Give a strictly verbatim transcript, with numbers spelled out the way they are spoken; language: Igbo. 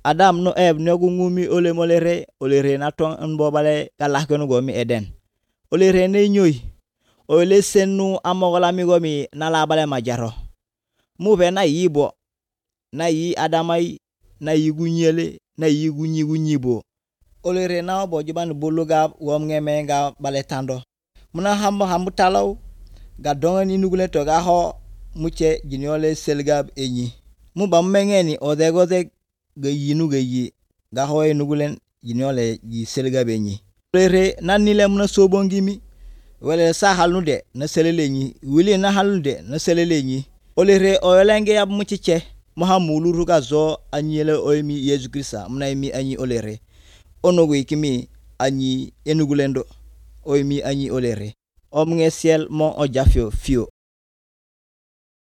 Adam no eb no gungumi ole molere ole re na ton mbobale kala kono gomi Eden ole re ne nyoy ole senu amogola mi gomi na la bale majaro mu be na yibo na yi Adamai na yigunyele na yigunyi gunyibo ole re na bo jiban buluga wom ngeme nga bale tando muna hambo hambu talaw ga dongani nugule to ga ho muche jinyole selgab enyi mu bam mengeni ode gode ga yinu ga yi ga ho nugulen jinyole ji selgab enyi ole re nanile muna sobongimi wala sa halnude na selelenyi wili na halnude na selelenyi ole re oyelenge yab muchiche mahamulu ruga zo anyele oymi Yesu Krista muna mi anyi ole re onogo ikimi anyi enugulendo oymi anyi ole re omnge ciel mo ojafio fio